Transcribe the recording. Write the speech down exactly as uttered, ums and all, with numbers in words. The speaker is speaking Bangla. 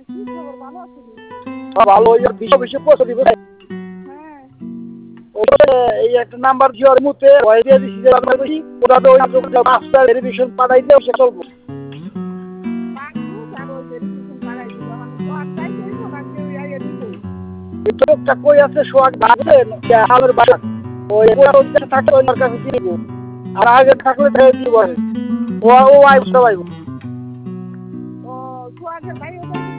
কি খবর, ভালো আছিস? ভালো ওই বিশ্ব বিশ্ব পৌঁছে দিব। হ্যাঁ। এই একটা নাম্বার জিওর মুতে ওই দিয়ে দিছি যে আমরা বেশি ওটা তো ওই মাস্টার ভেরিফিকেশন পাঠাই দিলে সে চলবো। পাসবুক আর ওই ভেরিফিকেশন পাঠাই দিব, মানে তো আর চাই দিব না কেউ আইয়া দিব। এই লোকটা কই আছে সোয়াগ বাজে হালের বাসা ওই ওর কাছে থাকলে ওই কাছে দিব। আর আগে থাকলে দিব ও ও আইব সবাই।